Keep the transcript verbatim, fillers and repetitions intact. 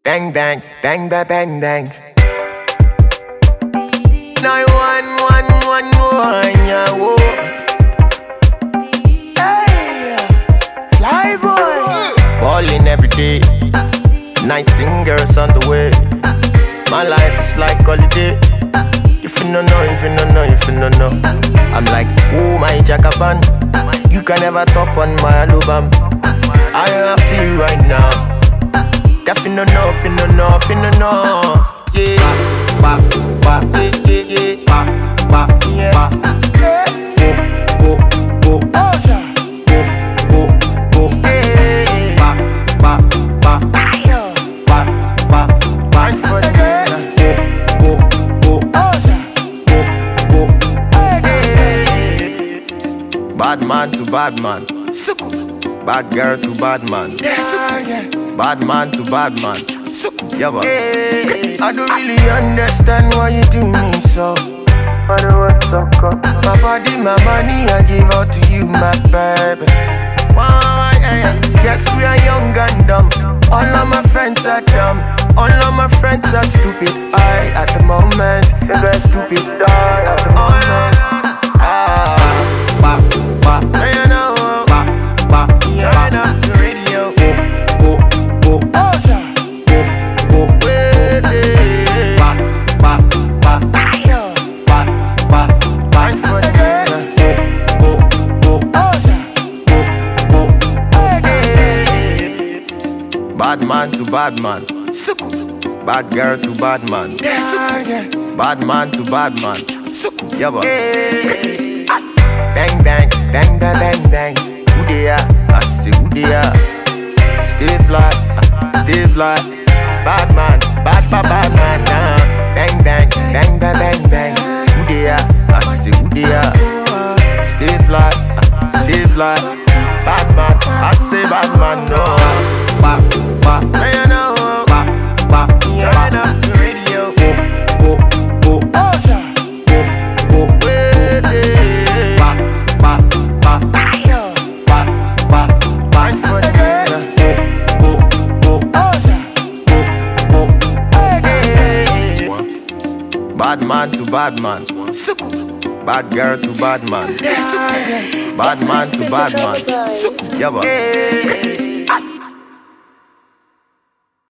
Bang bang, bang bang bang bang. Nine one one one one, yeah, whoa. Hey, fly boy. Ballin' every day, nightingales on the way. My life is like holiday. If you don't know, if you don't know, if you don't know, I'm like, oh my jackaban. You can never top on my album. I feel right now. If you don't know, if you don't know, if you don't know, yeah. Ba ba ba, yeah yeah yeah. Ba ba yeah. Go go go, go go go, yeah. Ba ba ba, ba ba ba. For the girl. Go go go, go go. Bad man to bad man. Bad girl to bad man. Bad man to bad man. Yeah, but I don't really understand why you do me so. My body, my money, I give out to you, my baby. Yes, we are young and dumb. All of my friends are dumb. All of my friends are stupid. I, at the moment, stupid. I, at the moment. Ah, ba, ba, you know, ba, ba, yeah, ba, the radio. Go, go, go, go, go, way, ba, ba, ba, ba, ba, ba, for the girl. Go, go, go, go, go, bad man to bad man. Bad girl to bad man. Bad man to bad man. Yeah, but bang bang, bang bang bang bang. Who they are? I say who they are. Stay fly, stay fly. Bad man, bad bad bad man. Nah. Bang bang, bang bang bang bang. Who they are? I say who they are. Stay fly, stay fly. Bad man, I say bad man. No. Ba ba, you know. Ba ba, turn up the radio. Go go go, go go way. Ba ba ba, ba ba ba, for the girl. Go go go, go go. Bad man to bad man. Bad girl to bad man. Bad man to bad man. Yeah, but